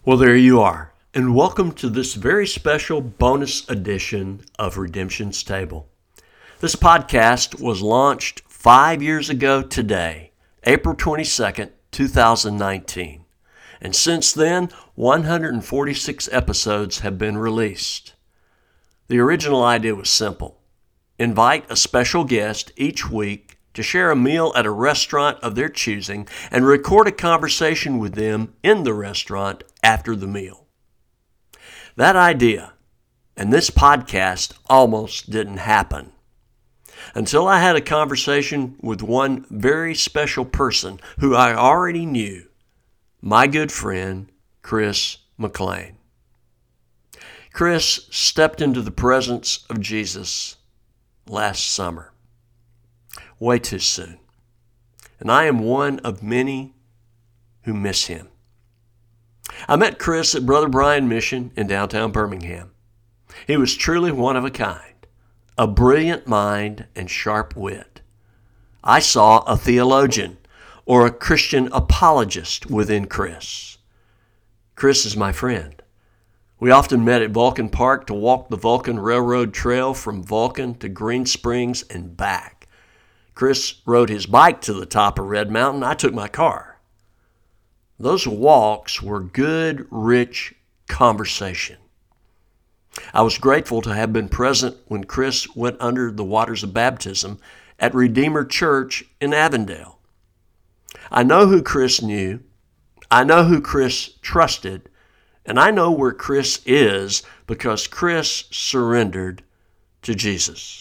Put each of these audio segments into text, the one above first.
Well, there you are, and welcome to this very special bonus edition of Redemption's Table. This podcast was launched 5 years ago today, April 22nd, 2019, and since then, 146 episodes have been released. The original idea was simple. Invite a special guest each week to share a meal at a restaurant of their choosing and record a conversation with them in the restaurant after the meal. That idea and this podcast almost didn't happen until I had a conversation with one very special person who I already knew, my good friend, Chris McLean. Chris stepped into the presence of Jesus last summer. Way too soon. And I am one of many who miss him. I met Chris at Brother Brian Mission in downtown Birmingham. He was truly one of a kind, a brilliant mind and sharp wit. I saw a theologian or a Christian apologist within Chris. Chris is my friend. We often met at Vulcan Park to walk the Vulcan Railroad Trail from Vulcan to Green Springs and back. Chris rode his bike to the top of Red Mountain. I took my car. Those walks were good, rich conversation. I was grateful to have been present when Chris went under the waters of baptism at Redeemer Church in Avondale. I know who Chris knew. I know who Chris trusted. And I know where Chris is because Chris surrendered to Jesus.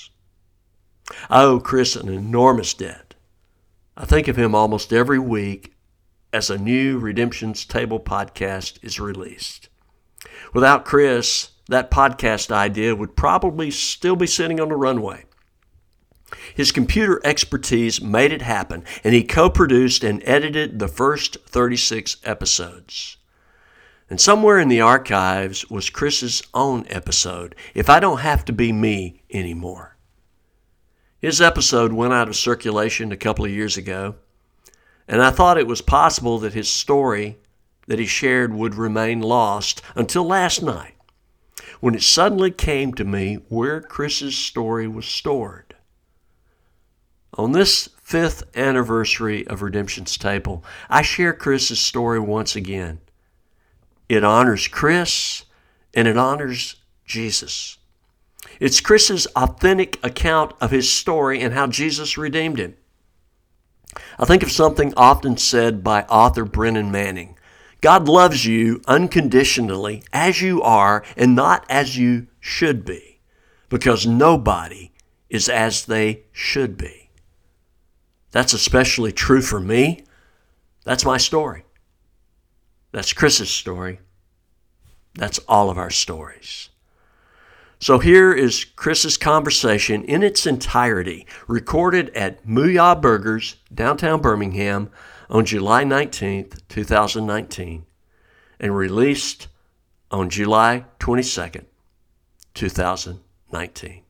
I owe Chris an enormous debt. I think of him almost every week as a new Redemption's Table podcast is released. Without Chris, that podcast idea would probably still be sitting on the runway. His computer expertise made it happen, and he co-produced and edited the first 36 episodes. And somewhere in the archives was Chris's own episode, If I Don't Have to Be Me Anymore. His episode went out of circulation a couple of years ago, and I thought it was possible that his story that he shared would remain lost until last night, when it suddenly came to me where Chris's story was stored. On this 5th anniversary of Redemption's Table, I share Chris's story once again. It honors Chris, and it honors Jesus. It's Chris's authentic account of his story and how Jesus redeemed him. I think of something often said by author Brennan Manning. God loves you unconditionally as you are and not as you should be, because nobody is as they should be. That's especially true for me. That's my story. That's Chris's story. That's all of our stories. So here is Chris's conversation in its entirety, recorded at Mooyah Burgers, downtown Birmingham, on July 19th, 2019, and released on July 22nd, 2019.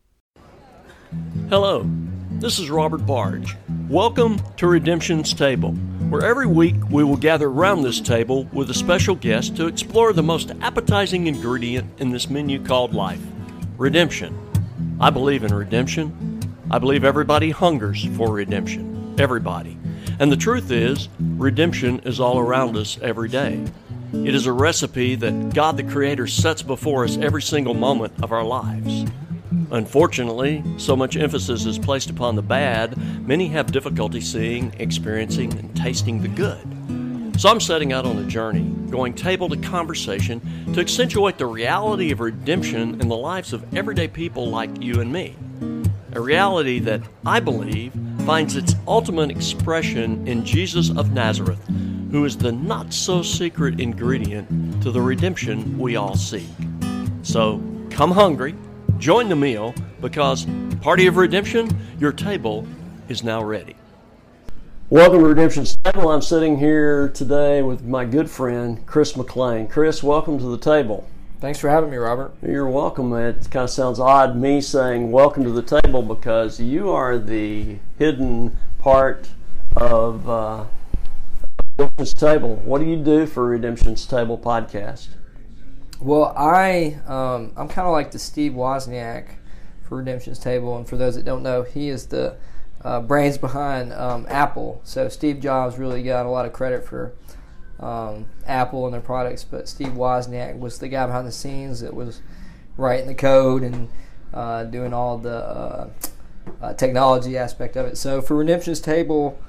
Hello, this is Robert Barge. Welcome to Redemption's Table, where every week we will gather around this table with a special guest to explore the most appetizing ingredient in this menu called life, redemption. I believe in redemption. I believe everybody hungers for redemption. Everybody. And the truth is, redemption is all around us every day. It is a recipe that God the Creator sets before us every single moment of our lives. Unfortunately, so much emphasis is placed upon the bad, many have difficulty seeing, experiencing, and tasting the good. So I'm setting out on a journey, going table to conversation, to accentuate the reality of redemption in the lives of everyday people like you and me. A reality that I believe finds its ultimate expression in Jesus of Nazareth, who is the not-so-secret ingredient to the redemption we all seek. So come hungry. Join the meal, because party of redemption, your table is now ready. Welcome to Redemption's Table. I'm sitting here today with my good friend, Chris McLean. Chris, welcome to the table. Thanks for having me, Robert. You're welcome. It kind of sounds odd, me saying welcome to the table, because you are the hidden part of Redemption's Table. What do you do for Redemption's Table podcast? Well, I'm kind of like the Steve Wozniak for Redemption's Table, and for those that don't know, he is the brains behind Apple. So Steve Jobs really got a lot of credit for Apple and their products, but Steve Wozniak was the guy behind the scenes that was writing the code and doing all the technology aspect of it. So for Redemption's Table,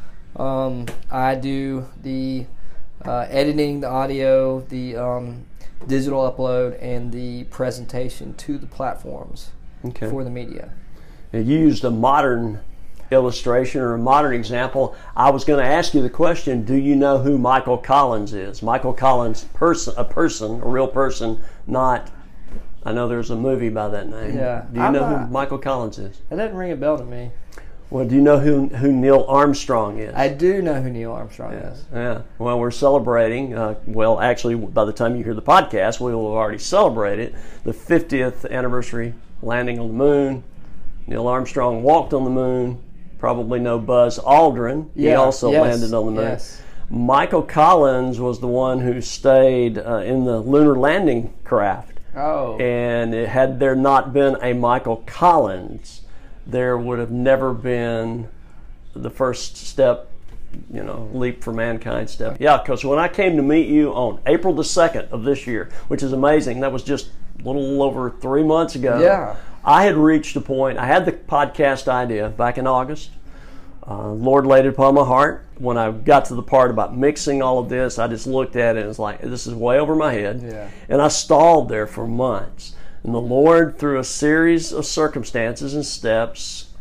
I do the editing, the audio, the digital upload, and the presentation to the platforms for the media. You used a modern illustration or a modern example. I was going to ask you the question, do you know who Michael Collins is? Michael Collins, a real person, not, I know there's a movie by that name. Yeah. Do you know who Michael Collins is? That doesn't ring a bell to me. Well, do you know who Neil Armstrong is? I do know who Neil Armstrong is. Yeah. Well, we're celebrating, actually, by the time you hear the podcast, we will have already celebrated the 50th anniversary landing on the moon. Neil Armstrong walked on the moon. Probably know Buzz Aldrin. He also landed on the moon. Yes. Michael Collins was the one who stayed in the lunar landing craft. Oh. And had there not been a Michael Collins, there would have never been the first step, leap for mankind step. Yeah, because when I came to meet you on April the 2nd of this year, which is amazing, that was just a little over 3 months ago. Yeah. I had reached a point, I had the podcast idea back in August. Lord laid it upon my heart. When I got to the part about mixing all of this, I just looked at it and was like, this is way over my head. Yeah. And I stalled there for months. And the Lord, through a series of circumstances and steps,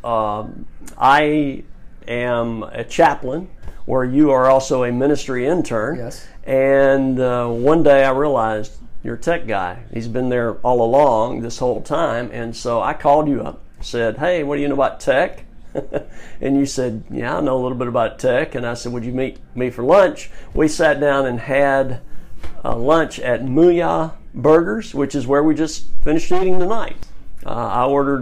I am a chaplain, where you are also a ministry intern. Yes. And one day I realized, you're a tech guy. He's been there all along this whole time. And so I called you up, said, hey, what do you know about tech? And you said, yeah, I know a little bit about tech. And I said, would you meet me for lunch? We sat down and had lunch at Mooyah Burgers, which is where we just finished eating tonight. I ordered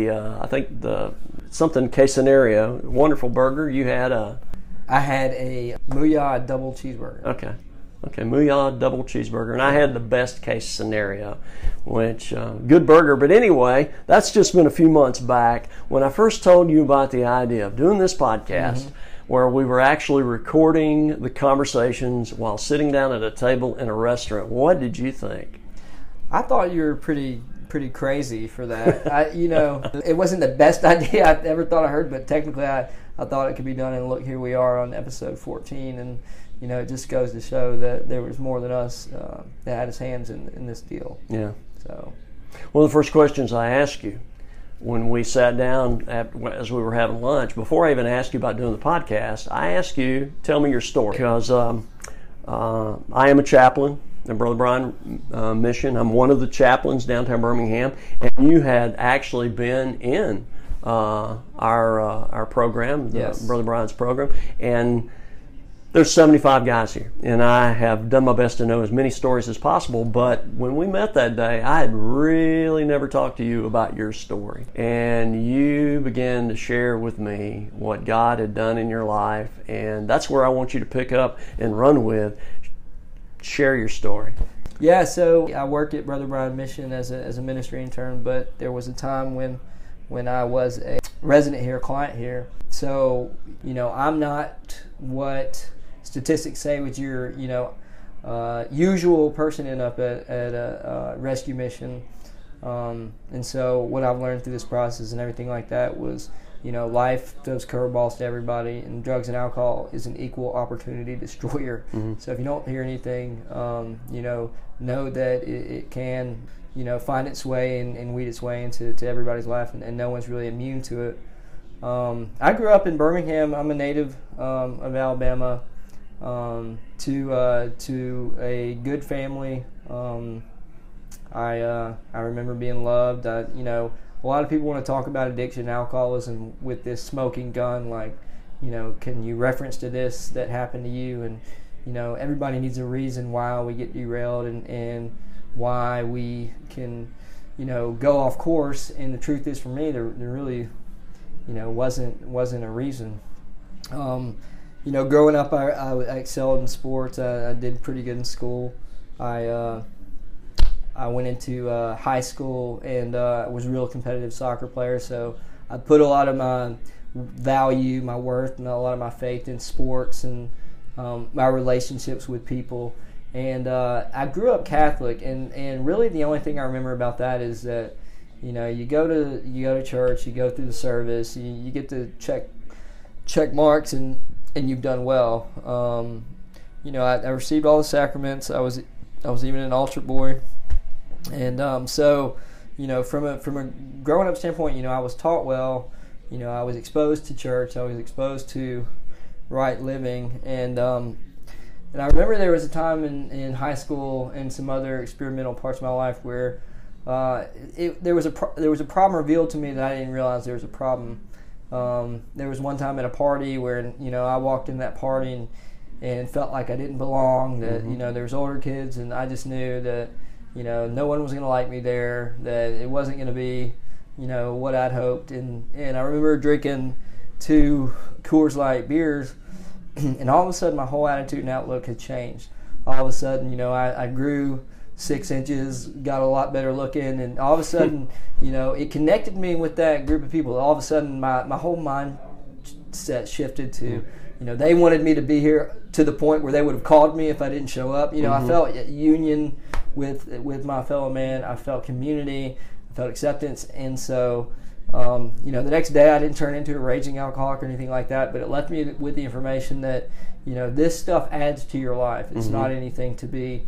something quesadilla, wonderful burger. You had I had a Mooyah double cheeseburger. Okay, Mooyah double cheeseburger, and I had the best case scenario, which, good burger. But anyway, that's just been a few months back. When I first told you about the idea of doing this podcast, where we were actually recording the conversations while sitting down at a table in a restaurant, what did you think? I thought you were pretty crazy for that. It wasn't the best idea I ever thought I heard, but technically I thought it could be done, and look, here we are on episode 14, and it just goes to show that there was more than us that had his hands in this deal. Yeah. So, one of the first questions I asked you when we sat down as we were having lunch, before I even asked you about doing the podcast, I asked you, tell me your story. Because I am a chaplain in Brother Brian Mission. I'm one of the chaplains downtown Birmingham, and you had actually been in our program, Brother Brian's program, and there's 75 guys here, and I have done my best to know as many stories as possible, but when we met that day, I had really never talked to you about your story. And you began to share with me what God had done in your life, and that's where I want you to pick up and run with. Share your story. Yeah, so I worked at Brother Brian Mission as a ministry intern, but there was a time when I was a resident here, a client here. So, I'm not what statistics say with your, usual person end up at a rescue mission. And so what I've learned through this process and everything like that was, life throws curveballs to everybody, and drugs and alcohol is an equal opportunity destroyer. Mm-hmm. So if you don't hear anything, know that it can, find its way and weed its way into everybody's life, and no one's really immune to it. I grew up in Birmingham. I'm a native of Alabama. To a good family. I remember being loved. A lot of people want to talk about addiction and alcoholism with this smoking gun, like, can you reference to this that happened to you? And, everybody needs a reason why we get derailed and why we can, go off course. And the truth is, for me, there really, wasn't a reason. growing up, I excelled in sports. I did pretty good in school. I went into high school and was a real competitive soccer player. So I put a lot of my value, my worth, and a lot of my faith in sports and my relationships with people. And I grew up Catholic, and really the only thing I remember about that is that you go to church, you go through the service, you get to check marks, and you've done well. I received all the sacraments. I was even an altar boy, and so from a growing up standpoint, I was taught well. I was exposed to church. I was exposed to right living, and I remember there was a time in high school and some other experimental parts of my life where there was a problem revealed to me that I didn't realize there was a problem. There was one time at a party where I walked in that party and felt like I didn't belong. That there was older kids, and I just knew that no one was going to like me there. That it wasn't going to be what I'd hoped. And I remember drinking 2 Coors Light beers, and all of a sudden my whole attitude and outlook had changed. All of a sudden, I grew 6 inches, got a lot better looking, and all of a sudden, it connected me with that group of people. All of a sudden, my whole mindset shifted to, they wanted me to be here to the point where they would have called me if I didn't show up. I felt union with my fellow man. I felt community. I felt acceptance, and so the next day I didn't turn into a raging alcoholic or anything like that, but it left me with the information that this stuff adds to your life. It's not anything to be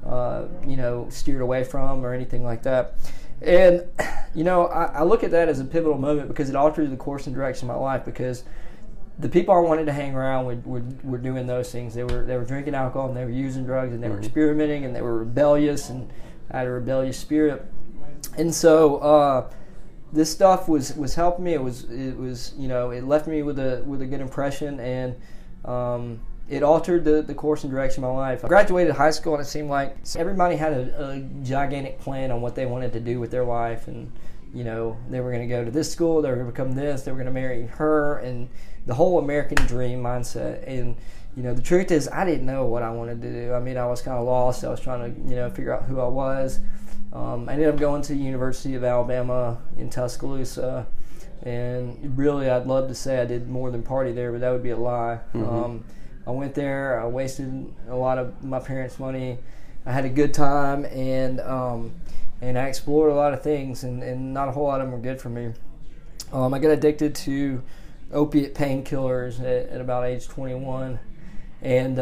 steered away from or anything like that. And I look at that as a pivotal moment because it altered the course and direction of my life, because the people I wanted to hang around were doing those things. They were drinking alcohol, and they were using drugs, and they were experimenting, and they were rebellious, and I had a rebellious spirit. And so this stuff was helping me. It was it left me with a good impression, and it altered the course and direction of my life. I graduated high school, and it seemed like everybody had a gigantic plan on what they wanted to do with their life, and they were going to go to this school, they were going to become this, they were going to marry her, and the whole American dream mindset. And the truth is, I didn't know what I wanted to do. I mean, I was kind of lost. I was trying to figure out who I was. I ended up going to the University of Alabama in Tuscaloosa, and really I'd love to say I did more than party there, but that would be a lie. I went there, I wasted a lot of my parents' money. I had a good time, and I explored a lot of things, and not a whole lot of them were good for me. I got addicted to opiate painkillers at about age 21, and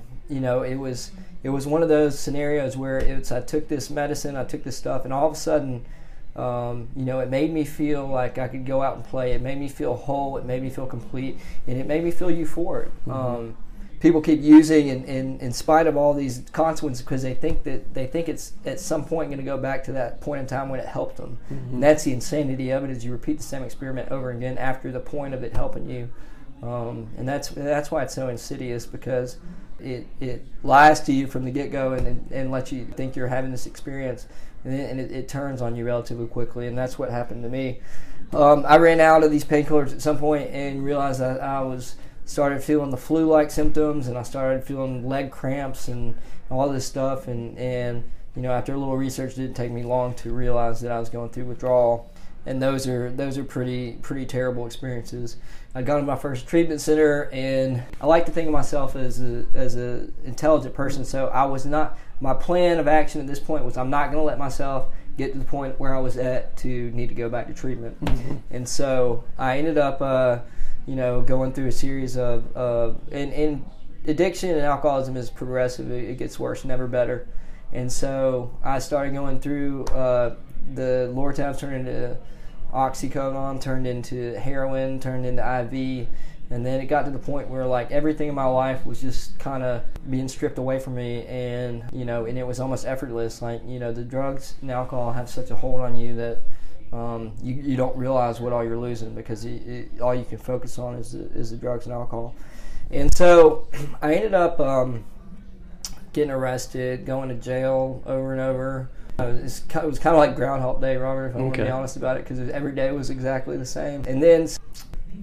it was one of those scenarios where I took this medicine, I took this stuff, and all of a sudden, it made me feel like I could go out and play. It made me feel whole. It made me feel complete, and it made me feel euphoric. People keep using, and in spite of all these consequences, because they think it's at some point going to go back to that point in time when it helped them. And that's the insanity of it, is you repeat the same experiment over again after the point of it helping you. And that's why it's so insidious, because it lies to you from the get-go and lets you think you're having this experience, and it turns on you relatively quickly, and that's what happened to me. I ran out of these painkillers at some point and realized that I started feeling the flu-like symptoms, and I started feeling leg cramps and all this stuff, and after a little research, it didn't take me long to realize that I was going through withdrawal. And those are pretty terrible experiences. I'd gone to my first treatment center, and I like to think of myself as a intelligent person. So my plan of action at this point was, I'm not going to let myself get to the point where I was at to need to go back to treatment. And so I ended up going through a series of and addiction and alcoholism is progressive. It gets worse, never better. And so I started going through the Lortabs turned into oxycodone, turned into heroin, turned into IV, and then it got to the point where everything in my life was just kind of being stripped away from me, and and it was almost effortless. The drugs and alcohol have such a hold on you that you don't realize what all you're losing, because all you can focus on is the drugs and alcohol. And so I ended up getting arrested, going to jail over and over. It was kind of like Groundhog Day, Robert, if I'm going to be honest about it, because every day was exactly the same. And then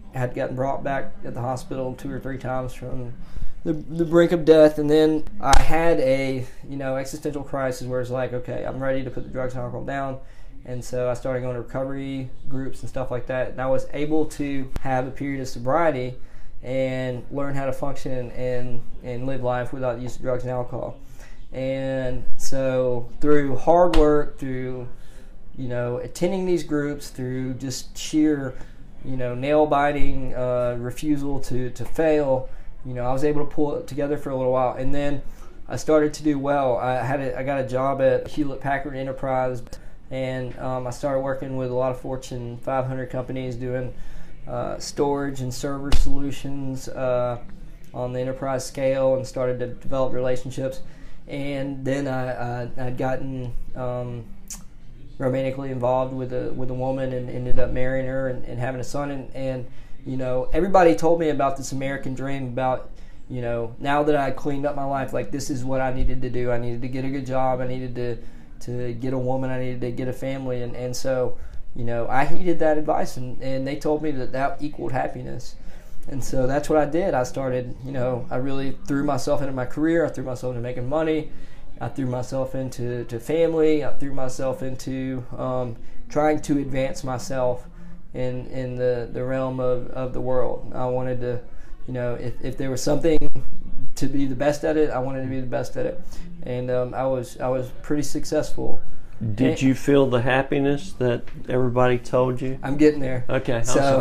had gotten brought back at the hospital 2 or 3 times from the brink of death, and then I had a existential crisis where it's like, okay, I'm ready to put the drugs and alcohol down. And so I started going to recovery groups and stuff like that, and I was able to have a period of sobriety and learn how to function and live life without the use of drugs and alcohol. And so through hard work, through attending these groups, through just sheer nail-biting refusal to fail, I was able to pull it together for a little while. And then I started to do well. I got a job at Hewlett-Packard Enterprise, and I started working with a lot of Fortune 500 companies doing storage and server solutions on the enterprise scale, and started to develop relationships. And then I'd gotten romantically involved with a woman and ended up marrying her and having a son. And everybody told me about this American dream, about now that I cleaned up my life, like, this is what I needed to do. I needed to get a good job. I needed to get a woman. I needed to get a family. And so I heeded that advice, and they told me that equaled happiness. And so that's what I did. I started, I really threw myself into my career. I threw myself into making money. I threw myself into family. I threw myself into trying to advance myself in the realm of the world. I wanted to, if there was something to be the best at it, I wanted to be the best at it. And I was pretty successful. Did you feel the happiness that everybody told you? I'm getting there. Okay.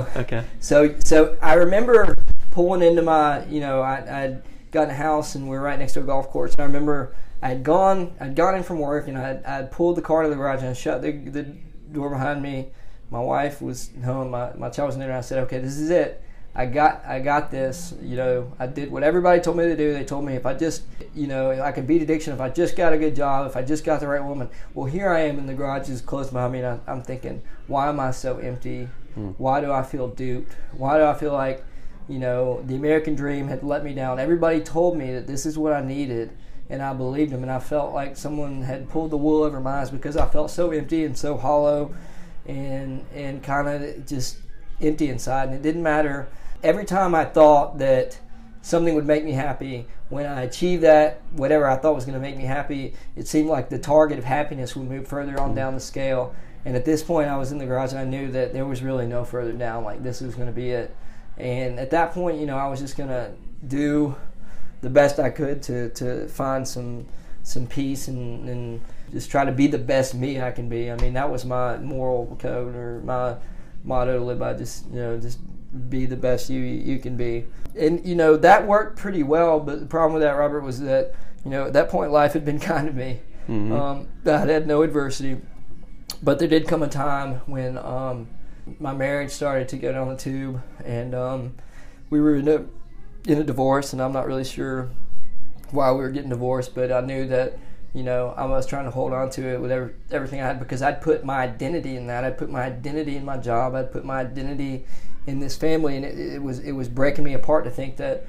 So I remember pulling into my, I'd gotten a house and we were right next to a golf course. And I remember I'd gone in from work, and I'd pulled the car to the garage, and I shut the door behind me. My wife was home. My child was in there, and I said, okay, this is it. I got this. I did what everybody told me to do. They told me if I just, I could beat addiction if I just got a good job, if I just got the right woman. Well, here I am, and the garage is closed behind me, and I'm thinking, why am I so empty? Why do I feel duped? Why do I feel like, the American dream had let me down? Everybody told me that this is what I needed, and I believed them, and I felt like someone had pulled the wool over my eyes because I felt so empty and so hollow and kind of just empty inside. And it didn't matter. Every time I thought that something would make me happy, when I achieved that, whatever I thought was going to make me happy, it seemed like the target of happiness would move further on down the scale. And at this point, I was in the garage, and I knew that there was really no further down. Like, this was going to be it. And at that point, I was just going to do the best I could to find some peace and just try to be the best me I can be. I mean, that was my moral code, or my motto to live by. Just be the best you can be. And that worked pretty well. But the problem with that, Robert, was that at that point life had been kind to me. Mm-hmm. I had no adversity, but there did come a time when my marriage started to go down the tube, and we were in a divorce, and I'm not really sure why we were getting divorced, but I knew that I was trying to hold on to it with everything I had, because I'd put my identity in that. I'd put my identity in my job. I'd put my identity in this family, and it was breaking me apart to think that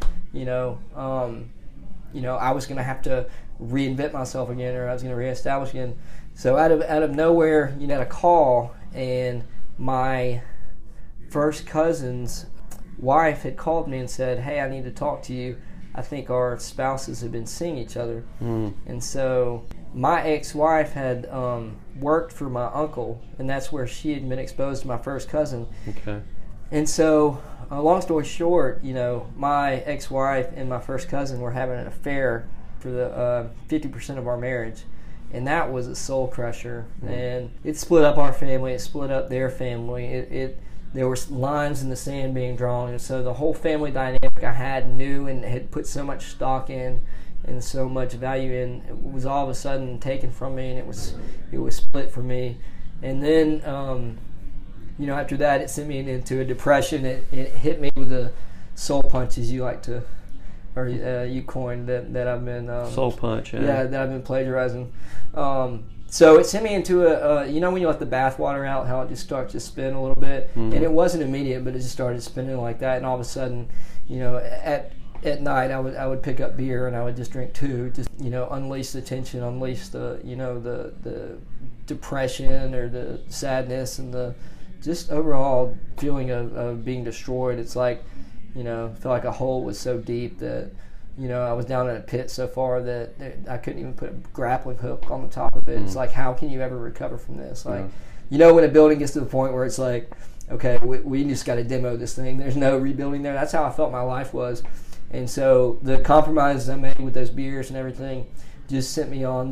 I was going to have to reinvent myself again, or I was going to reestablish again. So out of nowhere, I had a call, and my first cousin's wife had called me and said, "Hey, I need to talk to you. I think our spouses have been seeing each other." And so my ex-wife had worked for my uncle, and that's where she had been exposed to my first cousin. Okay. And so, long story short, my ex-wife and my first cousin were having an affair for the 50% of our marriage. And that was a soul crusher. And it split up our family. It split up their family. There were lines in the sand being drawn. And so the whole family dynamic I knew and had put so much stock in and so much value in, it was all of a sudden taken from me, and it was split from me. And then after that, it sent me into a depression. It hit me with the soul punch, as you like to, or you coined that I've been soul punch. Yeah, that I've been plagiarizing. So it sent me into when you let the bath water out, how it just starts to spin a little bit, and it wasn't immediate, but it just started spinning like that, and all of a sudden, at night I would pick up beer and I would just drink 2, just unleash the tension, unleash the the depression or the sadness and the just overall feeling of being destroyed. It's like, I felt like a hole was so deep that, I was down in a pit so far that I couldn't even put a grappling hook on the top of it. It's like, how can you ever recover from this? Like, when a building gets to the point where it's like, okay, we just got to demo this thing. There's no rebuilding there. That's how I felt my life was. And so the compromises I made with those beers and everything just sent me on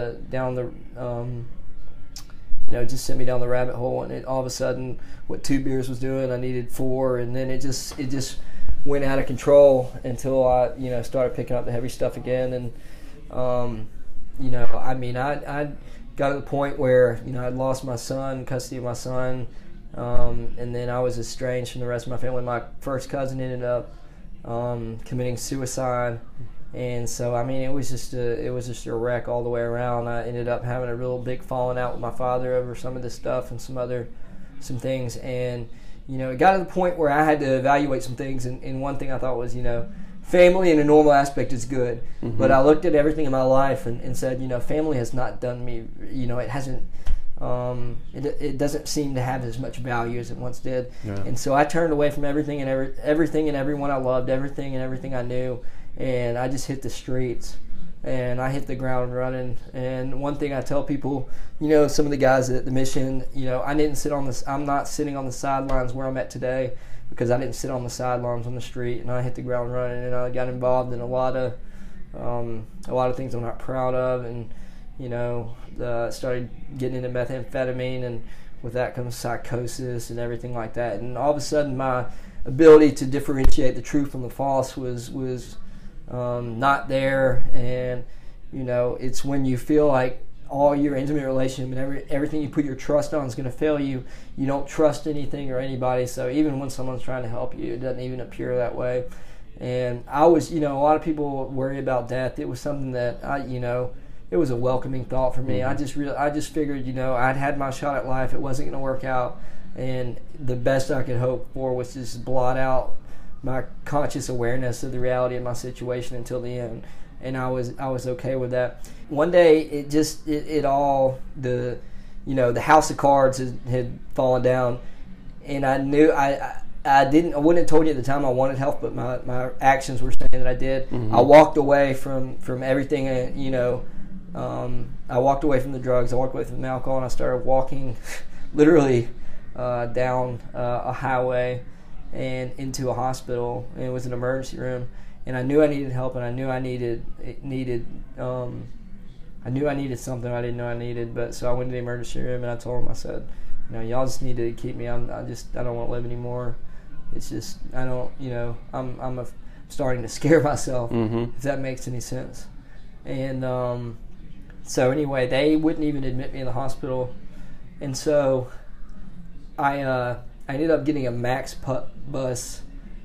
just sent me down the rabbit hole. And all of a sudden, what 2 beers was doing, I needed 4, and then it just went out of control until I started picking up the heavy stuff again. And I got to the point where I'd lost my son, custody of my son, and then I was estranged from the rest of my family. My first cousin ended up committing suicide. And so, it was just a wreck all the way around. I ended up having a real big falling out with my father over some of this stuff and some things. And, it got to the point where I had to evaluate some things. And one thing I thought was, family in a normal aspect is good. Mm-hmm. But I looked at everything in my life and said, family has not done me, it hasn't, it doesn't seem to have as much value as it once did. Yeah. And so I turned away from everything and everyone I loved, everything and everything I knew. And I just hit the streets, and I hit the ground running. And one thing I tell people, some of the guys at the mission, I'm not sitting on the sidelines where I'm at today, because I didn't sit on the sidelines on the street, and I hit the ground running, and I got involved in a lot of things I'm not proud of, and started getting into methamphetamine, and with that comes psychosis and everything like that. And all of a sudden, my ability to differentiate the true from the false was not there. And it's when you feel like all your intimate relationship and everything you put your trust on is going to fail you, you don't trust anything or anybody. So even when someone's trying to help you, it doesn't even appear that way. And I was, a lot of people worry about death. It was something that it was a welcoming thought for me. Mm-hmm. I just figured, I'd had my shot at life. It wasn't going to work out, and the best I could hope for was just blot out my conscious awareness of the reality of my situation until the end. And I was okay with that. One day, the house of cards had fallen down, and I knew I wouldn't have told you at the time I wanted help, but my actions were saying that I did. Mm-hmm. I walked away from everything, I walked away from the drugs, I walked away from the alcohol, and I started walking literally down a highway and into a hospital, and it was an emergency room. And I knew I needed help, and I knew I needed something I didn't know I needed. But so I went to the emergency room, and I told them, I said, y'all just need to keep me. I don't want to live anymore. It's just I'm starting to scare myself. Mm-hmm. If that makes any sense. And so anyway, they wouldn't even admit me in the hospital, and so I ended up getting a Max bus.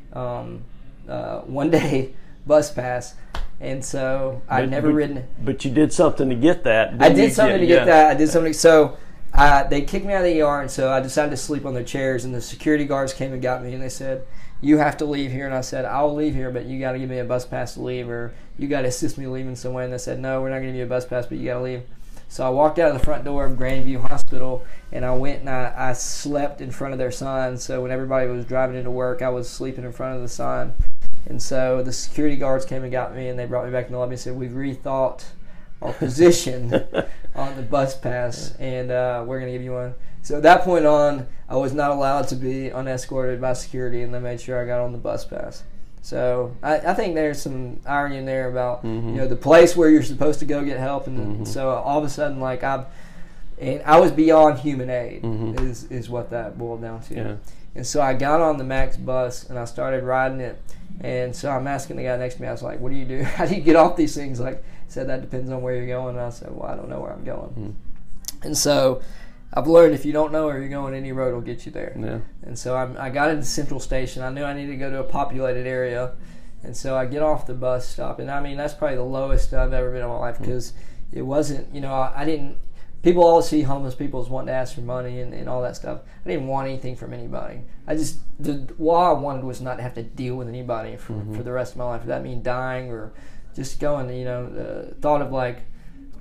One day bus pass, and so I'd never ridden. But you did something to get that. I did something to get that. I did something. So they kicked me out of the ER, and so I decided to sleep on their chairs. And the security guards came and got me, and they said, "You have to leave here." And I said, "I'll leave here, but you got to give me a bus pass to leave, or you got to assist me leaving somewhere." And they said, "No, we're not going to give you a bus pass, but you got to leave." So I walked out of the front door of Grandview Hospital, and I went and I slept in front of their sign. So when everybody was driving into work, I was sleeping in front of the sign. And so the security guards came and got me, and they brought me back in the lobby and said, "We've rethought our position on the bus pass, and we're going to give you one." So at that point on, I was not allowed to be unescorted by security, and they made sure I got on the bus pass. So I think there's some irony in there about the place where you're supposed to go get help, and so all of a sudden, I was beyond human aid is what that boiled down to. Yeah. And so I got on the Max bus, and I started riding it. And so I'm asking the guy next to me, I was like, "What do you do? How do you get off these things?" He said, "That depends on where you're going." And I said, "Well, I don't know where I'm going." Mm. And so I've learned if you don't know where you're going, any road will get you there. Yeah. And so I got into Central Station. I knew I needed to go to a populated area. And so I get off the bus stop. And that's probably the lowest I've ever been in my life, because it wasn't, people always see homeless people as wanting to ask for money and all that stuff. I didn't want anything from anybody. What I wanted was not to have to deal with anybody for the rest of my life. If that mean dying or just going, thought of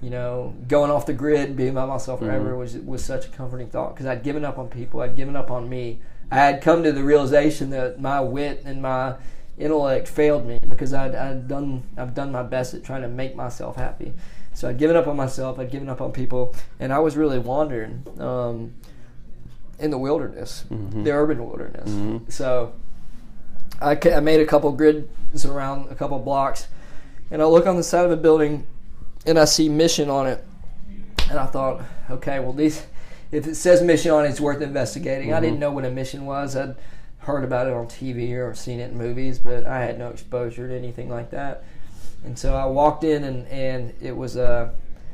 going off the grid and being by myself forever was such a comforting thought, because I'd given up on people. I'd given up on me. I had come to the realization that my wit and my intellect failed me, because I've done my best at trying to make myself happy. So I'd given up on myself. I'd given up on people, and I was really wandering in the wilderness, the urban wilderness. So I made a couple grids around a couple blocks, and I look on the side of a building, and I see mission on it, and I thought, okay, well, if it says mission on it, it's worth investigating. I didn't know what a mission was. I'd heard about it on TV or seen it in movies, but I had no exposure to anything like that. And so I walked in, and it was I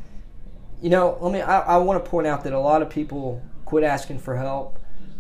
want to point out that a lot of people quit asking for help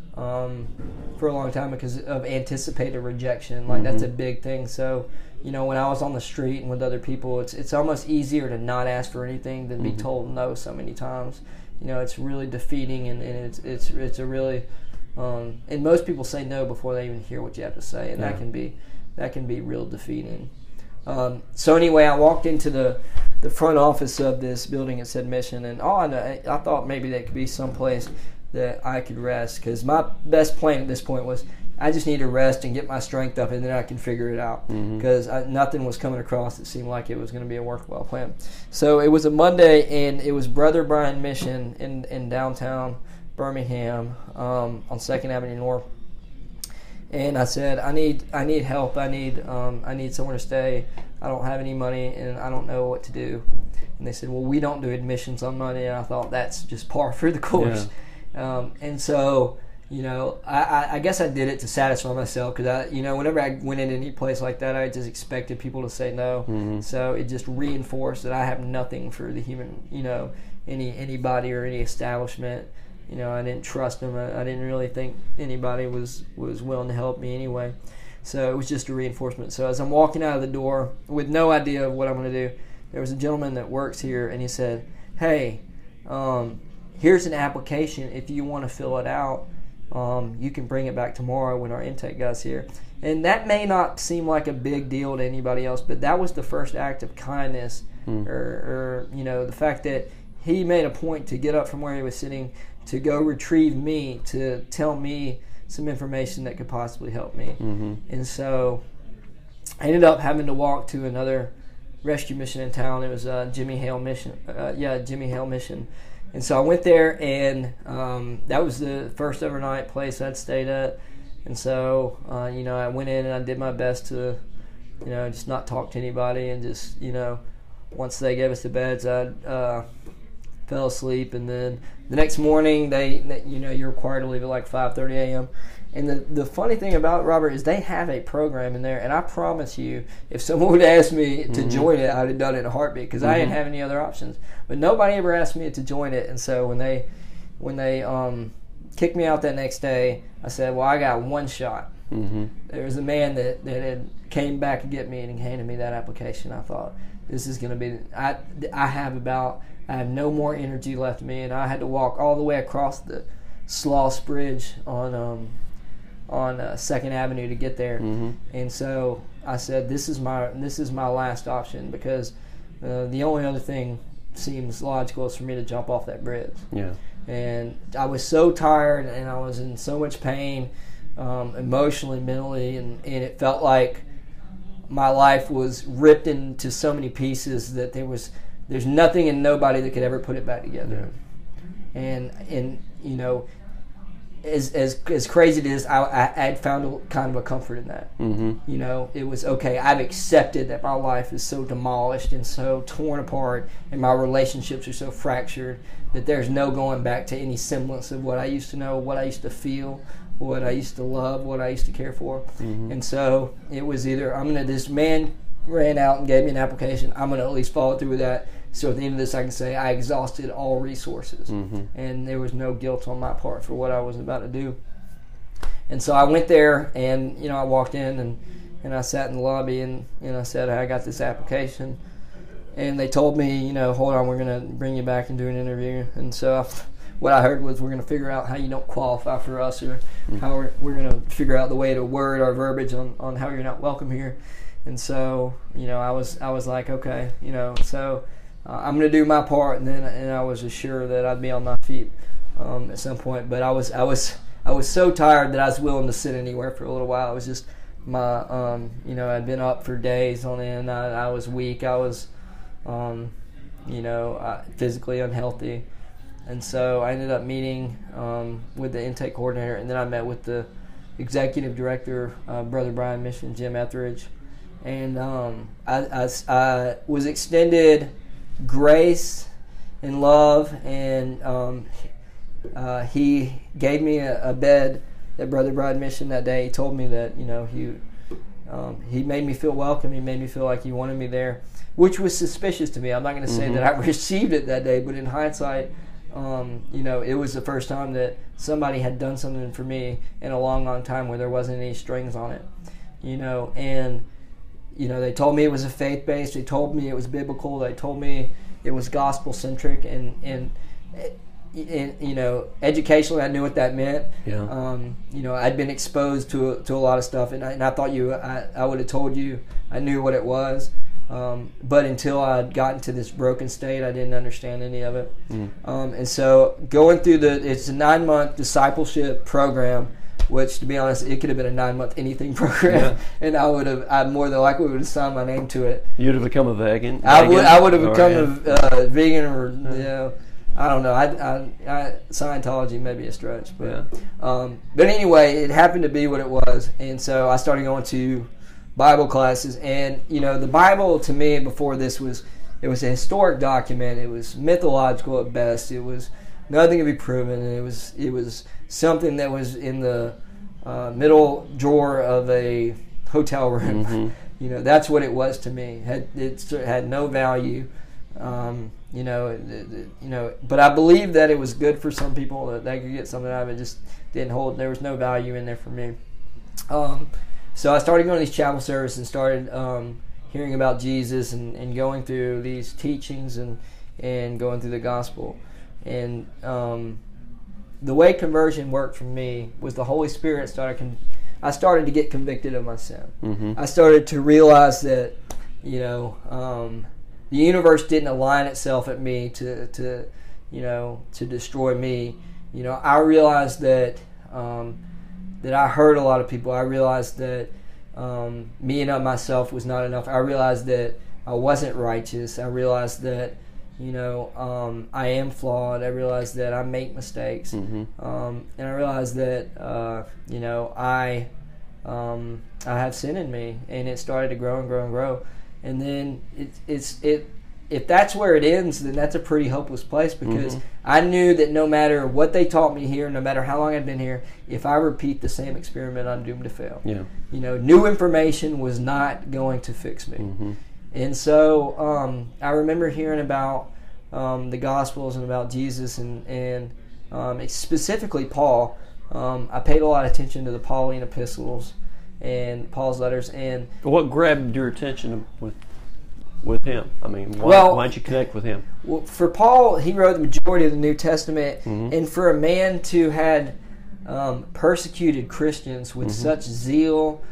for a long time because of anticipated rejection. Like, that's a big thing. So, when I was on the street and with other people, it's almost easier to not ask for anything than be told no so many times. It's really defeating, and it's a really and most people say no before they even hear what you have to say, and that can be real defeating. So anyway, I walked into the front office of this building. It said mission, and I thought maybe that could be someplace that I could rest, because my best plan at this point was I just need to rest and get my strength up, and then I can figure it out, because nothing was coming across that seemed like it was going to be a worthwhile plan. So it was a Monday, and it was Brother Brian Mission in downtown Birmingham on 2nd Avenue North. And I said, I need help. I need somewhere to stay. I don't have any money, and I don't know what to do. And they said, well, we don't do admissions on Monday. And I thought, that's just par for the course. Yeah. And so, I guess I did it to satisfy myself, because whenever I went into any place like that, I just expected people to say no. So it just reinforced that I have nothing for the human, anybody or any establishment. I didn't trust them. I didn't really think anybody was willing to help me anyway. So it was just a reinforcement. So as I'm walking out of the door with no idea of what I'm going to do, there was a gentleman that works here, and he said, hey, here's an application. If you want to fill it out, you can bring it back tomorrow when our intake guy's here. And that may not seem like a big deal to anybody else, but that was the first act of kindness, or the fact that he made a point to get up from where he was sitting to go retrieve me, to tell me some information that could possibly help me. And so I ended up having to walk to another rescue mission in town. It was Jimmy Hale Mission. Jimmy Hale Mission. And so I went there, and that was the first overnight place I'd stayed at. And so, I went in and I did my best to, just not talk to anybody, and just, once they gave us the beds, I fell asleep. And then the next morning, you're required to leave at like 5:30 a.m. And the funny thing about it, Robert, is they have a program in there, and I promise you, if someone would ask me to join it, I'd have done it in a heartbeat, because I didn't have any other options. But nobody ever asked me to join it, and so when they kicked me out that next day, I said, well, I got one shot. There was a man that had came back to get me, and he handed me that application. I thought, this is going to be, I have no more energy left in me, and I had to walk all the way across the Sloss Bridge on 2nd Avenue to get there. And so I said, this is my last option, because the only other thing seems logical is for me to jump off that bridge. Yeah. And I was so tired, and I was in so much pain, emotionally, mentally, and it felt like my life was ripped into so many pieces that there's nothing and nobody that could ever put it back together. Yeah. And as crazy as it is, I had found kind of a comfort in that. It was okay. I've accepted that my life is so demolished and so torn apart, and my relationships are so fractured, that there's no going back to any semblance of what I used to know, what I used to feel, what I used to love, what I used to care for. And so it was either this man ran out and gave me an application, I'm going to at least follow through with that. So at the end of this, I can say I exhausted all resources, and there was no guilt on my part for what I was about to do. And so I went there, and I walked in, and I sat in the lobby, and I said, I got this application, and they told me, hold on, we're going to bring you back and do an interview. And so what I heard was, we're going to figure out how you don't qualify for us, or how we're going to figure out the way to word our verbiage on how you're not welcome here. And so I was like, okay, so I'm going to do my part, and I was assured that I'd be on my feet at some point. But I was so tired that I was willing to sit anywhere for a little while. It was just I'd been up for days on end. I was weak. I was physically unhealthy, and so I ended up meeting with the intake coordinator, and then I met with the executive director, Brother Brian Mission, Jim Etheridge, and I was extended grace and love, and he gave me a bed at Brother Brian Mission that day. He told me that he made me feel welcome. He made me feel like he wanted me there, which was suspicious to me. I'm not going to say that I received it that day, but in hindsight, it was the first time that somebody had done something for me in a long, long time where there wasn't any strings on it, and they told me it was a faith-based. They told me it was biblical. They told me it was gospel-centric, and educationally, I knew what that meant. Yeah. I'd been exposed to a lot of stuff, and I thought I would have told you I knew what it was. But until I'd gotten to this broken state, I didn't understand any of it. And so going through it's a 9-month discipleship program, which, to be honest, it could have been a 9-month anything program, and I more than likely would have signed my name to it. You'd have become a vegan? I would have become a vegan, or I don't know. Scientology may be a stretch, but anyway, it happened to be what it was, and so I started going to Bible classes, and the Bible to me before this was a historic document. It was mythological at best. It was nothing to be proven, and it was something that was in the middle drawer of a hotel room. That's what it was to me. It had no value. But I believe that it was good for some people, that they could get something out of it. Just didn't hold. There was no value in there for me. So I started going to these chapel services and started hearing about Jesus and going through these teachings and going through the gospel. And the way conversion worked for me was the Holy Spirit I started to get convicted of my sin. I started to realize that the universe didn't align itself at me to destroy me. I realized that I hurt a lot of people. I realized that me and of myself was not enough. I realized that I wasn't righteous. I realized that I am flawed. I realized that I make mistakes, and I realized that I have sin in me, and it started to grow and grow and grow. And then if that's where it ends, then that's a pretty hopeless place, because I knew that no matter what they taught me here, no matter how long I'd been here, if I repeat the same experiment, I'm doomed to fail. Yeah. New information was not going to fix me. And so I remember hearing about the Gospels and about Jesus and specifically Paul. I paid a lot of attention to the Pauline epistles and Paul's letters. And what grabbed your attention with him? I mean, why'd you connect with him? Well, for Paul, he wrote the majority of the New Testament, and for a man to had persecuted Christians with such zeal,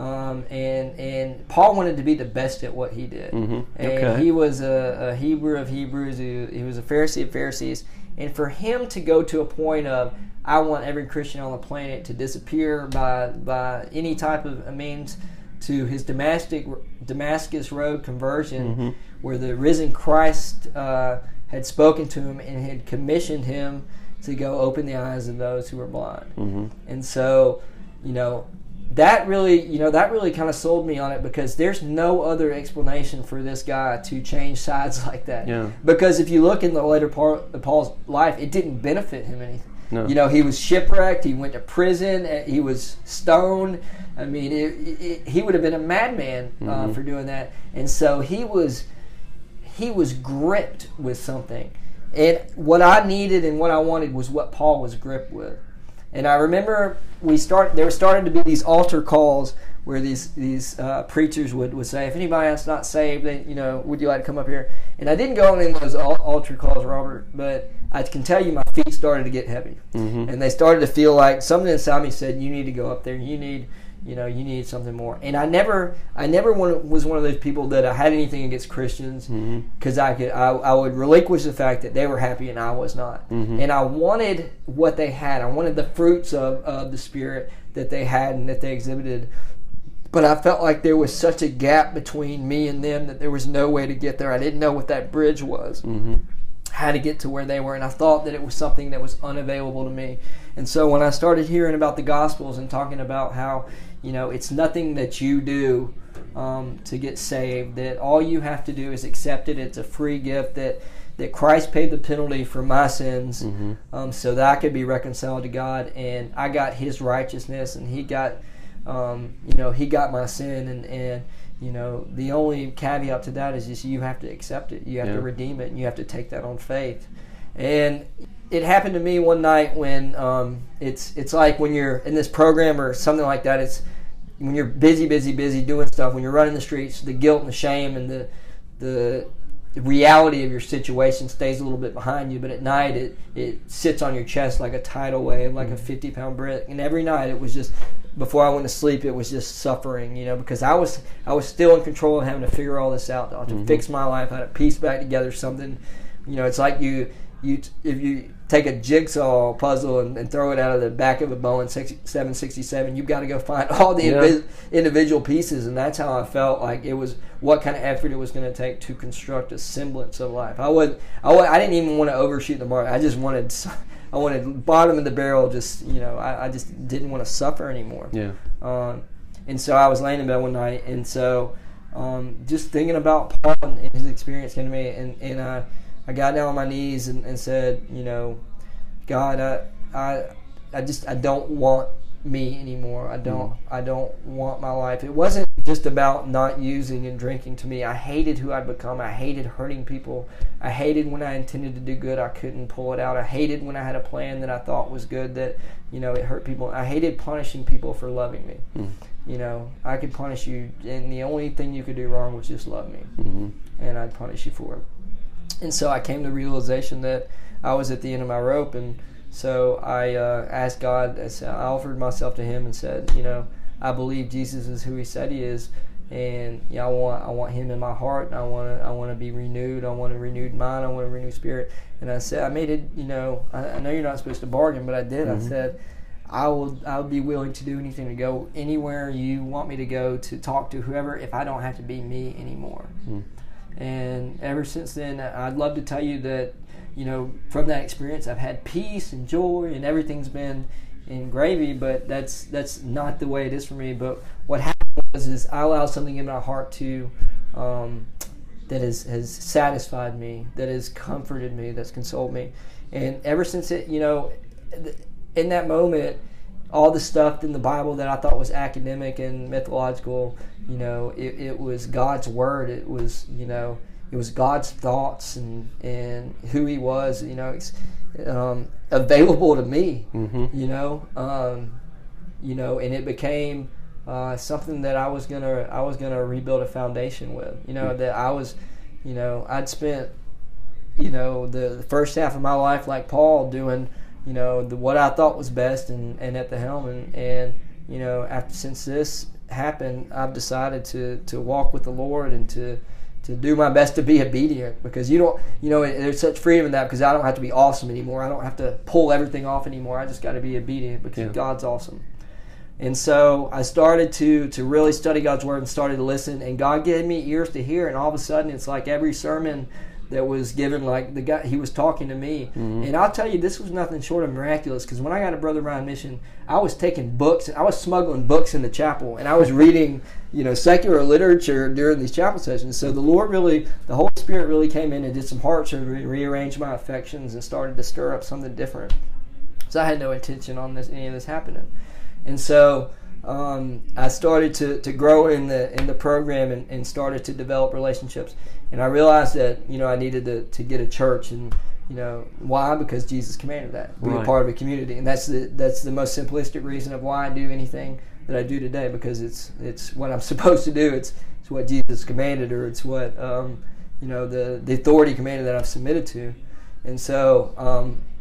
and Paul wanted to be the best at what he did. And he was a Hebrew of Hebrews. He was a Pharisee of Pharisees. And for him to go to a point of, I want every Christian on the planet to disappear by any type of means, to his Damascus Road conversion, where the risen Christ had spoken to him and had commissioned him to go open the eyes of those who were blind. And so, that really kind of sold me on it, because there's no other explanation for this guy to change sides like that. Yeah. Because if you look in the later part of Paul's life, it didn't benefit him anything. No. He was shipwrecked. He went to prison. He was stoned. I mean, he would have been a madman for doing that. And so he was gripped with something. And what I needed and what I wanted was what Paul was gripped with. And I remember there started to be these altar calls where these preachers would say, if anybody that's not saved, then, would you like to come up here? And I didn't go on in those altar calls, Robert, but I can tell you my feet started to get heavy. And they started to feel like something inside me said, you need to go up there. You need you need something more. And I never was one of those people that I had anything against Christians, because I would relinquish the fact that they were happy and I was not. And I wanted what they had. I wanted the fruits of the Spirit that they had and that they exhibited. But I felt like there was such a gap between me and them that there was no way to get there. I didn't know what that bridge was, how to get to where they were. And I thought that it was something that was unavailable to me. And so when I started hearing about the Gospels and talking about how, it's nothing that you do to get saved, that all you have to do is accept it. It's a free gift, that Christ paid the penalty for my sins, so that I could be reconciled to God, and I got His righteousness, and He got He got my sin, and the only caveat to that is just you have to accept it, you have to redeem it, and you have to take that on faith. And it happened to me one night when it's like when you're in this program or something like that. It's when you're busy doing stuff, when you're running the streets, the guilt and the shame and the reality of your situation stays a little bit behind you, but at night it sits on your chest like a tidal wave, like a 50-pound brick. And every night it was just, before I went to sleep, it was just suffering, because I was still in control of having to figure all this out, to fix my life, how to piece back together something. It's like if you take a jigsaw puzzle and throw it out of the back of a Boeing 767, you've got to go find all the individual pieces. And that's how I felt like it was, what kind of effort it was going to take to construct a semblance of life. I didn't even want to overshoot the mark. I wanted bottom of the barrel. Just I just didn't want to suffer anymore. And so I was laying in bed one night, and so just thinking about Paul and his experience came to me, and I got down on my knees and said, God, I don't want me anymore. I don't want my life. It wasn't just about not using and drinking to me. I hated who I'd become. I hated hurting people. I hated when I intended to do good, I couldn't pull it out. I hated when I had a plan that I thought was good that, it hurt people. I hated punishing people for loving me. I could punish you, and the only thing you could do wrong was just love me. And I'd punish you for it. And so I came to the realization that I was at the end of my rope, and so I asked God. I offered myself to Him and said, I believe Jesus is who He said He is, and I want Him in my heart. And I want to be renewed. I want a renewed mind. I want a renewed spirit. And I said, I made it. I know you're not supposed to bargain, but I did. I said, I'll be willing to do anything, to go anywhere you want me to go, to talk to whoever, if I don't have to be me anymore. And ever since then, I'd love to tell you that, from that experience, I've had peace and joy, and everything's been in gravy. But that's not the way it is for me. But what happened is I allowed something in my heart to that has satisfied me, that has comforted me, that's consoled me. And ever since it, in that moment, all the stuff in the Bible that I thought was academic and mythological, it was God's word. It was, it was God's thoughts and who He was. It's available to me. And it became something that I was gonna rebuild a foundation with. That I was, I'd spent, the first half of my life like Paul doing, what I thought was best and at the helm, and since this happened, I've decided to walk with the Lord and to do my best to be obedient, because there's such freedom in that, because I don't have to be awesome anymore. I don't have to pull everything off anymore. I just got to be obedient, because God's awesome. And so I started to really study God's word and started to listen, and God gave me ears to hear, and all of a sudden it's like every sermon that was given, like the guy, he was talking to me. And I'll tell you, this was nothing short of miraculous, because when I got to Brother Brian Mission, I was taking books, I was smuggling books in the chapel, and I was reading secular literature during these chapel sessions. So the Holy Spirit really came in and did some heart surgery, rearranged my affections, and started to stir up something different. So I had no intention on any of this happening. And so I started to grow in the program and started to develop relationships. And I realized that I needed to get a church, and why? Because Jesus commanded that, be a part of a community, and that's the most simplistic reason of why I do anything that I do today, because it's what I'm supposed to do. It's what Jesus commanded, or it's what the authority commanded that I've submitted to. And so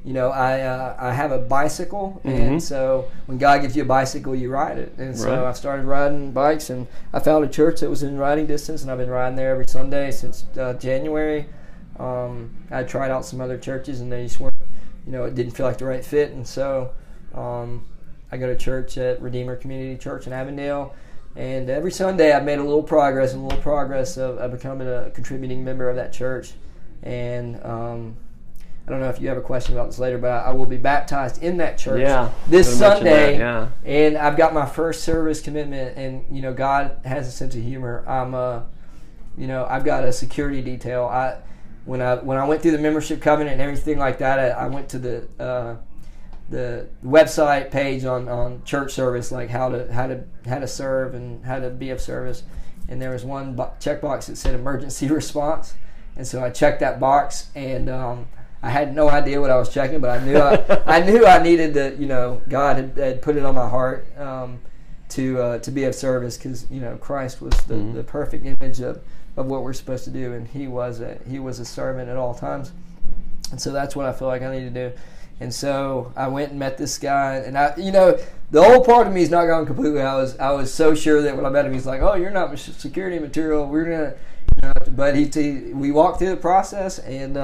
I have a bicycle, and so when God gives you a bicycle, you ride it. And so I started riding bikes, and I found a church that was in riding distance, and I've been riding there every Sunday since January. I tried out some other churches, and they just weren't, it didn't feel like the right fit. And so I go to church at Redeemer Community Church in Avondale, and every Sunday I've made a little progress of becoming a contributing member of that church. And I don't know if you have a question about this later, but I will be baptized in that church this Sunday. And I've got my first service commitment, and God has a sense of humor. I've got a security detail. When I went through the membership covenant and everything like that, I went to the website page on church service, like how to serve and how to be of service, and there was one checkbox that said emergency response, and so I checked that box, and I had no idea what I was checking, but I knew I needed to, God had put it on my heart to be of service, because Christ was the perfect image of what we're supposed to do, and he was a servant at all times, and so that's what I feel like I need to do. And so I went and met this guy, and the old part of me is not gone completely. I was so sure that when I met him, he's like, "Oh, you're not security material. We're gonna," but we walked through the process, and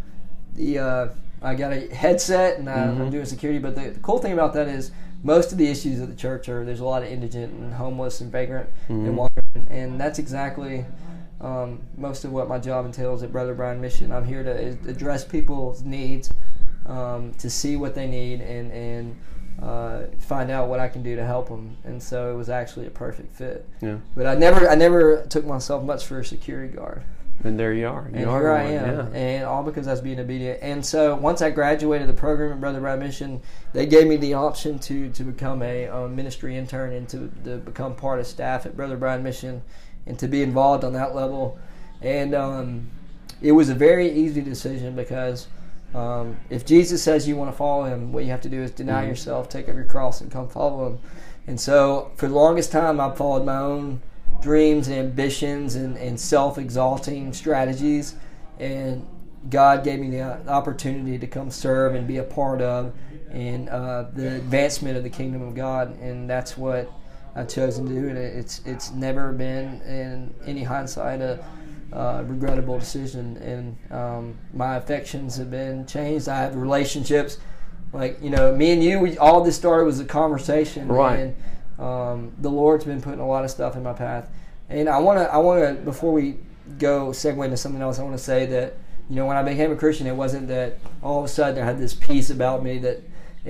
I got a headset, and I'm doing security. But the cool thing about that is most of the issues at the church there's a lot of indigent and homeless and vagrant and wandering, and that's exactly most of what my job entails at Brother Brian Mission. I'm here to address people's needs. To see what they need and find out what I can do to help them, and so it was actually a perfect fit. Yeah. But I never took myself much for a security guard. And there you are. And here I am, and all because I was being obedient. And so once I graduated the program at Brother Brian Mission, they gave me the option to become a ministry intern and to become part of staff at Brother Brian Mission and to be involved on that level. And it was a very easy decision because if Jesus says you want to follow him, what you have to do is deny yourself, take up your cross, and come follow him. And so for the longest time, I've followed my own dreams and ambitions and self-exalting strategies, and God gave me the opportunity to come serve and be a part of and the advancement of the kingdom of God, and that's what I've chosen to do. And it's never been, in any hindsight, a regrettable decision, and my affections have been changed. I have relationships, like me and you. All this started was a conversation, right? And the Lord's been putting a lot of stuff in my path. And I want to before we go segue into something else, I want to say that when I became a Christian, it wasn't that all of a sudden I had this peace about me that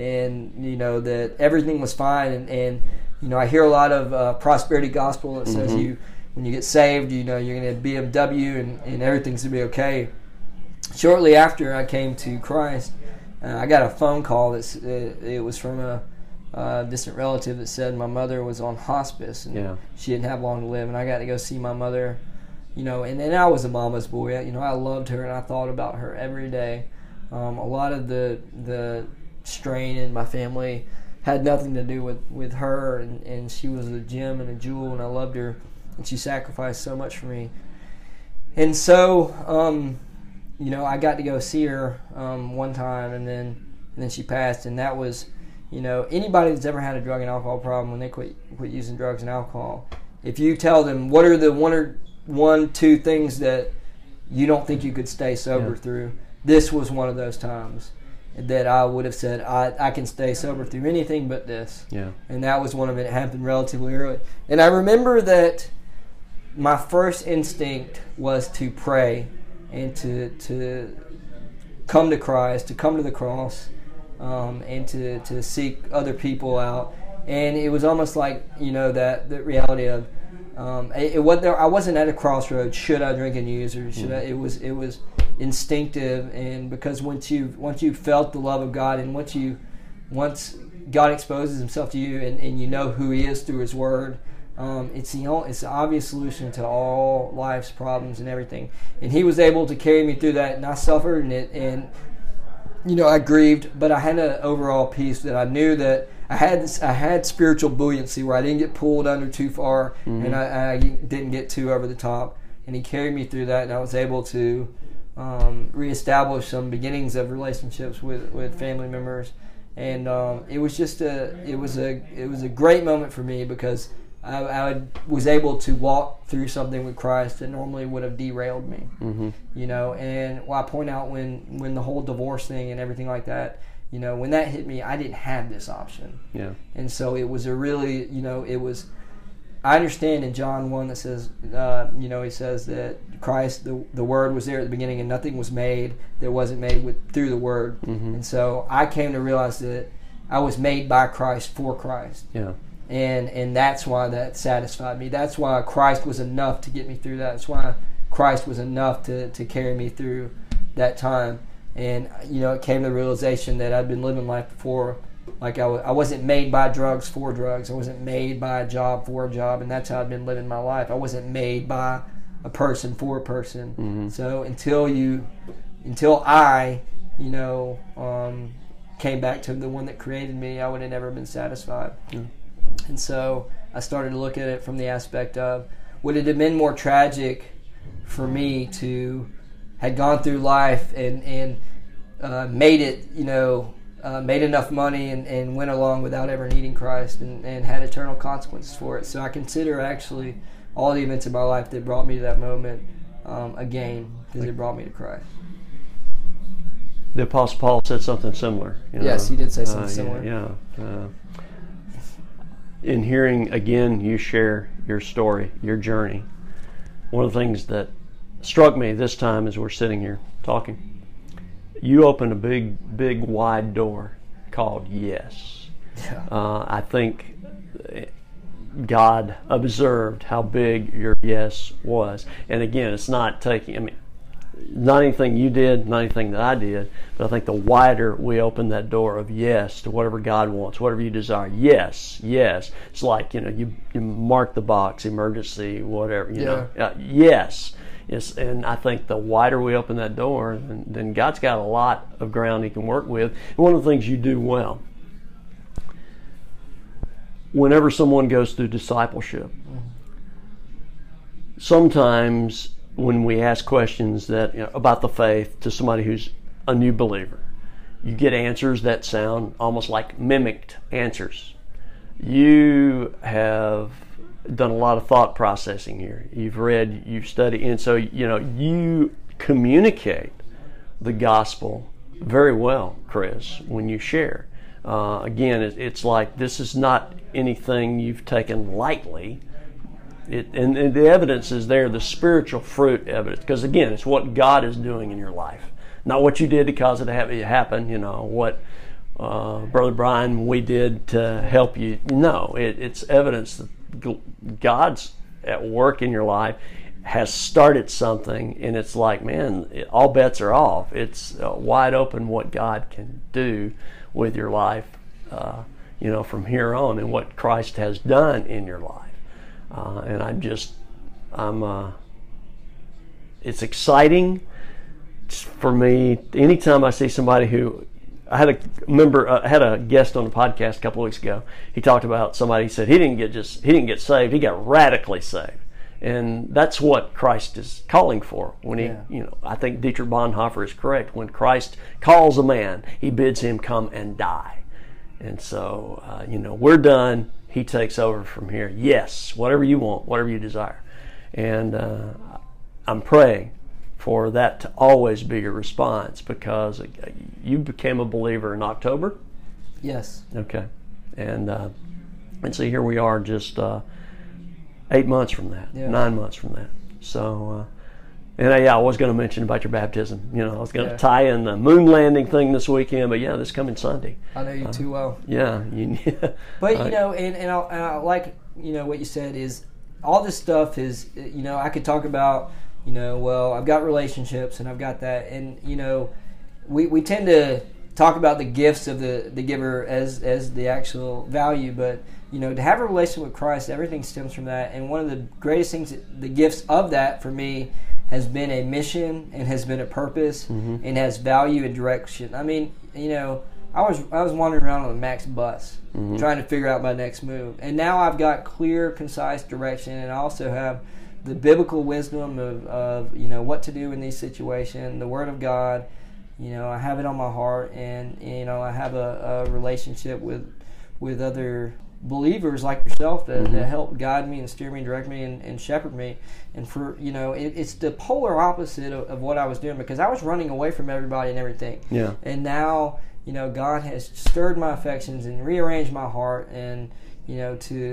that everything was fine, and I hear a lot of prosperity gospel that says when you get saved, you're going to have BMW and everything's going to be okay. Shortly after I came to Christ, I got a phone call it was from a distant relative that said my mother was on hospice and she didn't have long to live, and I got to go see my mother. And I was a mama's boy. I loved her and I thought about her every day. A lot of the strain in my family had nothing to do with her, and she was a gem and a jewel, and I loved her. And she sacrificed so much for me. And so, I got to go see her one time, and then she passed. And that was, anybody that's ever had a drug and alcohol problem, when they quit using drugs and alcohol, if you tell them what are the two things that you don't think you could stay sober through, this was one of those times that I would have said, I can stay sober through anything but this. Yeah. And that was one of it. It happened relatively early. And I remember that my first instinct was to pray and to come to Christ, to come to the cross, and to seek other people out. And it was almost like, that reality of I wasn't at a crossroads. Should I drink and use, or should I? It was instinctive, and because once you felt the love of God, and once God exposes Himself to you, and you know who He is through His Word, it's the obvious solution to all life's problems and everything. And He was able to carry me through that, and I suffered in it, and I grieved, but I had an overall peace that I knew that I had spiritual buoyancy where I didn't get pulled under too far, and I didn't get too over the top. And He carried me through that, and I was able to reestablish some beginnings of relationships with family members, and it was just it was a great moment for me because I was able to walk through something with Christ that normally would have derailed me. Mm-hmm. You know, and I point out when the whole divorce thing and everything like that, you know, when that hit me, I didn't have this option. Yeah. And so it was a really, you know, it was. I understand in John 1 that says, you know, he says that Christ, the Word was there at the beginning, and nothing was made that wasn't made through the Word. Mm-hmm. And so I came to realize that I was made by Christ for Christ. Yeah. And that's why that satisfied me. That's why Christ was enough to get me through that. That's why Christ was enough to carry me through that time. And, you know, it came to the realization that I'd been living life before. Like I wasn't made by drugs for drugs. I wasn't made by a job for a job, and that's how I've been living my life. I wasn't made by a person for a person. Mm-hmm. So until I, you know, came back to the one that created me, I would have never been satisfied. Yeah. And so I started to look at it from the aspect of, would it have been more tragic for me to had gone through life and made it, you know, made enough money and went along without ever needing Christ and had eternal consequences for it. So I consider actually all the events in my life that brought me to that moment a gain because it brought me to Christ. The Apostle Paul said something similar. You know? Yes, he did say something similar. Yeah. In hearing, again, you share your story, your journey, one of the things that struck me this time as we're sitting here talking, you opened a big, wide door called yes. Yeah. I think God observed how big your yes was. And again, it's not not anything you did, not anything that I did, but I think the wider we open that door of yes to whatever God wants, whatever you desire, yes. It's like, you know, you mark the box, emergency, whatever, you know. Yes. Yes, and I think the wider we open that door, then God's got a lot of ground He can work with. And one of the things you do well, whenever someone goes through discipleship, sometimes when we ask questions that, you know, about the faith to somebody who's a new believer, you get answers that sound almost like mimicked answers. You have done a lot of thought processing here. You've read, you've studied, and so, you know, you communicate the gospel very well, Chris, when you share. Again, it's like this is not anything you've taken lightly. And the evidence is there, the spiritual fruit evidence, because again, it's what God is doing in your life, not what you did to cause it to happen. You know what, Brother Brian, we did to help you. No, it's evidence that God's at work in your life, has started something, and it's like, man, all bets are off. It's wide open what God can do with your life, you know, from here on, and what Christ has done in your life. And it's exciting for me anytime I see somebody who, I had a guest on the podcast a couple of weeks ago. He talked about somebody. He said he didn't get saved. He got radically saved, and that's what Christ is calling for. When you know, I think Dietrich Bonhoeffer is correct. When Christ calls a man, He bids him come and die. And so, you know, we're done. He takes over from here. Yes, whatever you want, whatever you desire, and I'm praying for that to always be your response, because you became a believer in October? Yes. Okay. And so here we are just 8 months from that, 9 months from that. So, I was going to mention about your baptism. You know, I was going to tie in the moon landing thing this weekend, but this coming Sunday. I know you too well. Yeah. But, you know, and I like, you know, what you said is all this stuff is, you know, I could talk about, you know, well, I've got relationships and I've got that. And, you know, we tend to talk about the gifts of the giver as the actual value. But, you know, to have a relationship with Christ, everything stems from that. And one of the greatest things, the gifts of that for me has been a mission and has been a purpose and has value and direction. I mean, you know, I was wandering around on the Max bus trying to figure out my next move. And now I've got clear, concise direction, and I also have the biblical wisdom of you know, what to do in these situations, the Word of God. You know, I have it on my heart, and you know, I have a relationship with other believers like yourself that help guide me and steer me, direct me, and shepherd me. And for, you know, it's the polar opposite of what I was doing, because I was running away from everybody and everything. Yeah. And now, you know, God has stirred my affections and rearranged my heart, and you know,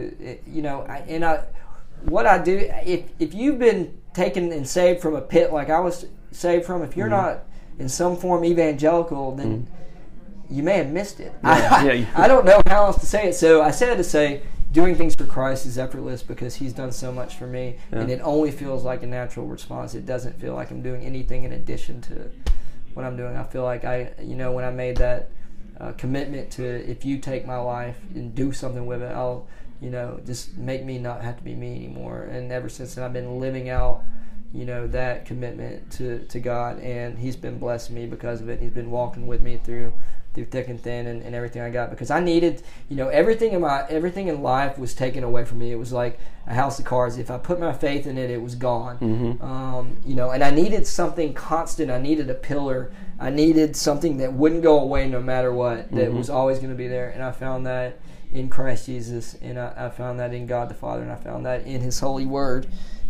what I do, if you've been taken and saved from a pit like I was saved from, if you're not in some form evangelical, then you may have missed it. I don't know how else to say it. So I said to say, doing things for Christ is effortless because He's done so much for me, and it only feels like a natural response. It doesn't feel like I'm doing anything in addition to what I'm doing. I feel like when I made that commitment to, if you take my life and do something with it, I'll, you know, just make me not have to be me anymore. And ever since then, I've been living out, you know, that commitment to God, and He's been blessing me because of it. He's been walking with me through thick and thin, and everything I got, because I needed, you know, everything in life was taken away from me. It was like a house of cards. If I put my faith in it, it was gone. You know, and I needed something constant. I needed a pillar. I needed something that wouldn't go away no matter what, that was always going to be there. And I found that in Christ Jesus, and I found that in God the Father, and I found that in His holy Word.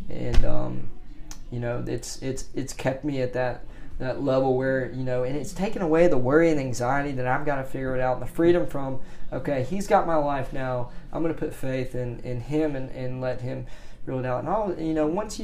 And you know, it's kept me at that level where, you know, and it's taken away the worry and anxiety that I've got to figure it out, and the freedom from, okay, He's got my life now, I'm going to put faith in Him and let Him rule it out. And all, you know, once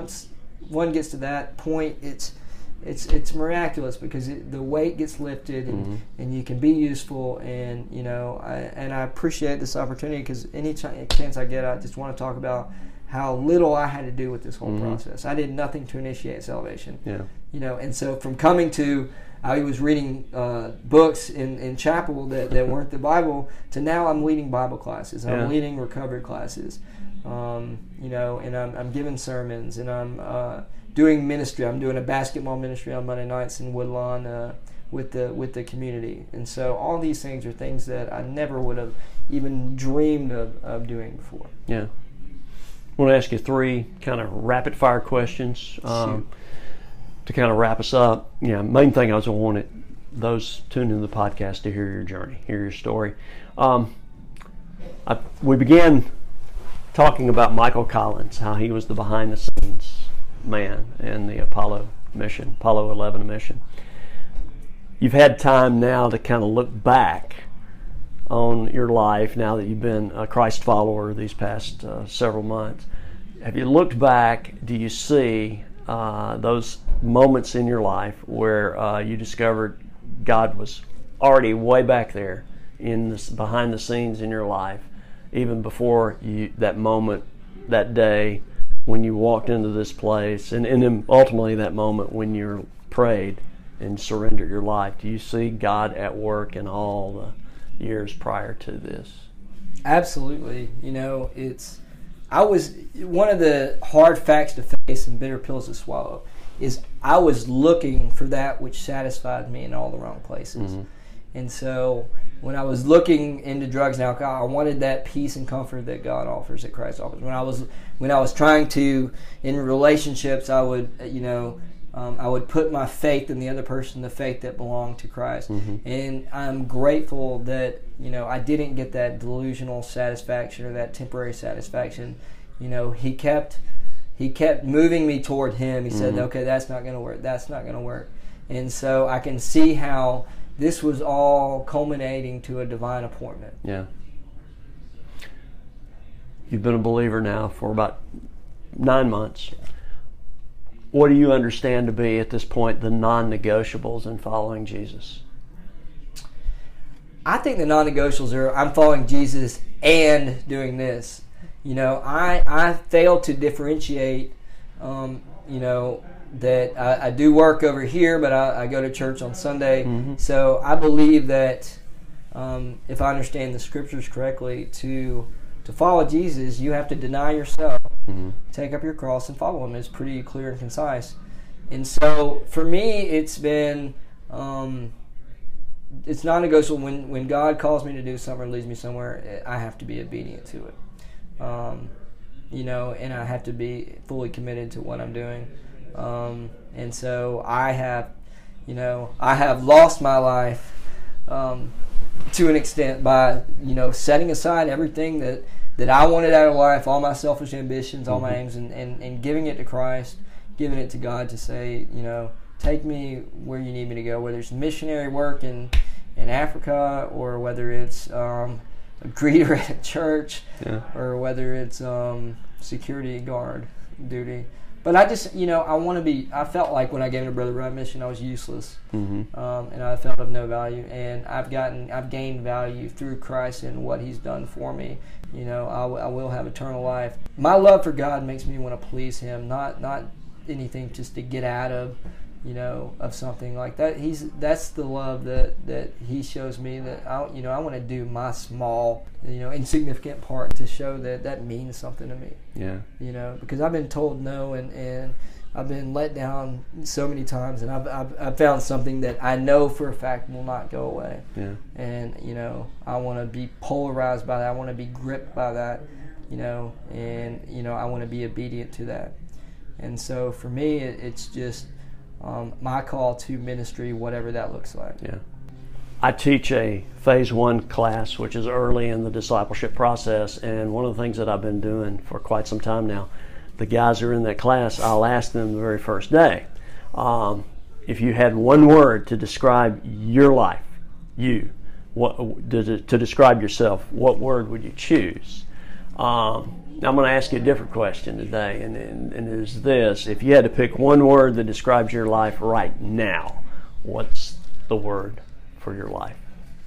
one gets to that point, it's miraculous, because the weight gets lifted, and you can be useful. And you know, I appreciate this opportunity, because any chance I get, I just want to talk about how little I had to do with this whole process. I did nothing to initiate salvation. Yeah. You know, and so from coming to, I was reading books in chapel that weren't the Bible, to now I'm leading Bible classes. I'm leading recovery classes. You know, and I'm giving sermons, and I'm doing ministry. I'm doing a basketball ministry on Monday nights in Woodlawn with the community. And so all these things are things that I never would have even dreamed of doing before. Yeah. I want to ask you 3 kind of rapid fire questions to kind of wrap us up. Yeah, main thing I wanted those tuning into the podcast to hear your journey, hear your story. We began talking about Michael Collins, how he was the behind the scenes man in the Apollo 11 mission. You've had time now to kind of look back on your life now that you've been a Christ follower these past several months. Have you looked back? Do you see those moments in your life where you discovered God was already way back there in this, behind the scenes in your life, even before that moment, that day when you walked into this place, and then ultimately that moment when you prayed and surrendered your life? Do you see God at work in all the years prior to this? Absolutely. You know, I was, one of the hard facts to face and bitter pills to swallow is I was looking for that which satisfied me in all the wrong places. And so when I was looking into drugs and alcohol, I wanted that peace and comfort that God offers, that Christ offers. When I was trying to, in relationships, I would, you know, I would put my faith in the other person, the faith that belonged to Christ. And I'm grateful that, you know, I didn't get that delusional satisfaction or that temporary satisfaction. You know, He kept moving me toward Him. He said, okay, that's not going to work. That's not going to work. And so I can see how this was all culminating to a divine appointment. Yeah. You've been a believer now for about 9 months. What do you understand to be, at this point, the non-negotiables in following Jesus? I think the non-negotiables are, I'm following Jesus and doing this. You know, I fail to differentiate, you know, that I do work over here, but I go to church on Sunday. So I believe that if I understand the Scriptures correctly, to follow Jesus, you have to deny yourself, take up your cross, and follow Him. It's pretty clear and concise. And so for me, it's been, it's non-negotiable. When God calls me to do something or leads me somewhere, I have to be obedient to it. and I have to be fully committed to what I'm doing. And so I have lost my life to an extent by, setting aside everything that I wanted out of life, all my selfish ambitions, all my aims, and giving it to Christ, giving it to God to say, take me where you need me to go, whether it's missionary work in Africa, or whether it's a greeter at a church, or whether it's security guard duty. But I just, I felt like when I gave to Brother Ryan Mission, I was useless, and I felt of no value. And I've gained value through Christ and what He's done for me. I will have eternal life. My love for God makes me want to please Him, not anything just to get out of, of something like that. That's the love that He shows me, that I want to do my small, insignificant part to show that means something to me. Yeah. Because I've been told no, and I've been let down so many times, and I've found something that I know for a fact will not go away. Yeah. And I want to be polarized by that. I want to be gripped by that. And I want to be obedient to that. And so for me, it's just my call to ministry, whatever that looks like. Yeah. I teach a phase 1 class, which is early in the discipleship process, and one of the things that I've been doing for quite some time now, the guys who are in that class, I'll ask them the very first day, if you had one word to describe your life, to describe yourself, what word would you choose? Now I'm going to ask you a different question today, and it is this: if you had to pick one word that describes your life right now, what's the word for your life?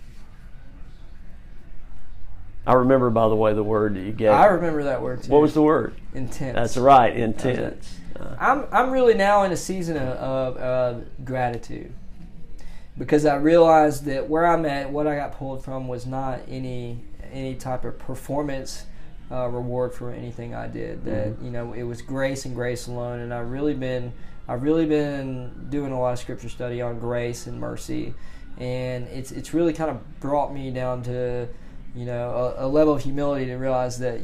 I remember, by the way, the word that you gave. I remember that word too. What was the word? Intense. That's right, intense. I'm really now in a season of gratitude, because I realized that where I'm at, what I got pulled from, was not any type of performance reward for anything I did. That it was grace and grace alone. And I've really been doing a lot of scripture study on grace and mercy, and it's really kind of brought me down to a level of humility to realize that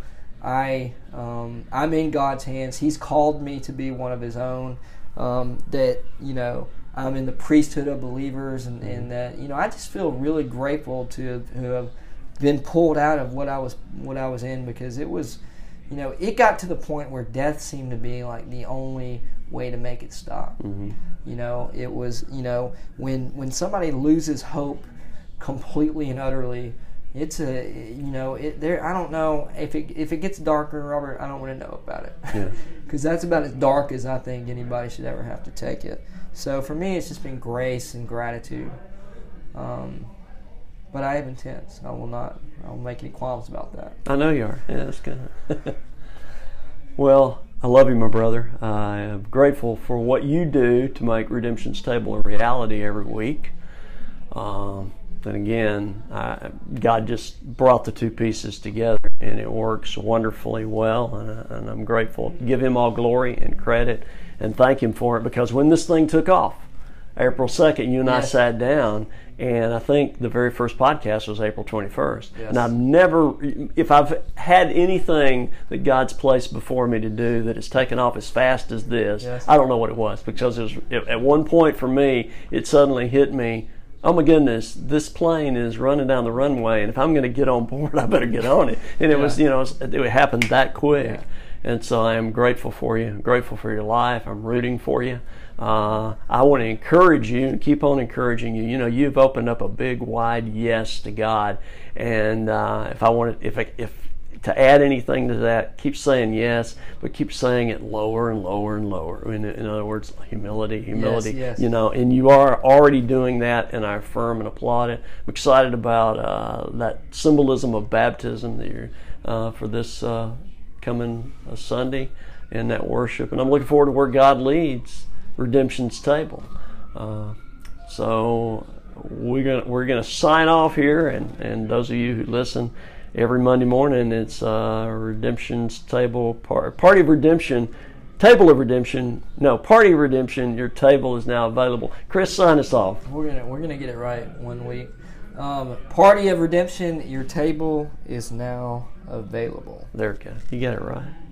I'm in God's hands. He's called me to be one of His own. That I'm in the priesthood of believers, and that I just feel really grateful to have been pulled out of what I was in, because it was, it got to the point where death seemed to be like the only way to make it stop. It was, when somebody loses hope completely and utterly, it's I don't know if it gets darker, Robert, I don't want to know about it, because that's about as dark as I think anybody should ever have to take it. So for me, it's just been grace and gratitude. But I am intense. I won't make any qualms about that. I know you are. Yeah, that's good. Well, I love you, my brother. I am grateful for what you do to make Redemption's Table a reality every week. And again, God just brought the two pieces together, and it works wonderfully well. And I'm grateful. Give Him all glory and credit, and thank Him for it, because when this thing took off, April 2nd, you and I sat down, and I think the very first podcast was April 21st. Yes. And I've never, if I've had anything that God's placed before me to do that has taken off as fast as this, I don't know what it was, because it was, at one point for me, it suddenly hit me, oh my goodness, this plane is running down the runway, and if I'm going to get on board, I better get on it. And it was, it happened that quick. Yeah. And so I am grateful for you. I'm grateful for your life. I'm rooting for you. I want to encourage you and keep on encouraging you. You've opened up a big, wide yes to God. And if to add anything to that, keep saying yes, but keep saying it lower and lower and lower. In other words, humility. Yes. And you are already doing that, and I affirm and applaud it. I'm excited about that symbolism of baptism that you're for this coming Sunday, and that worship. And I'm looking forward to where God leads Redemption's Table. So we're gonna sign off here, and those of you who listen every Monday morning, it's Redemption's Table, Party of Redemption, Table of Redemption. No, Party of Redemption. Your table is now available. Chris, sign us off. We're gonna get it right one week. Party of Redemption, your table is now available. There we go. You got it right.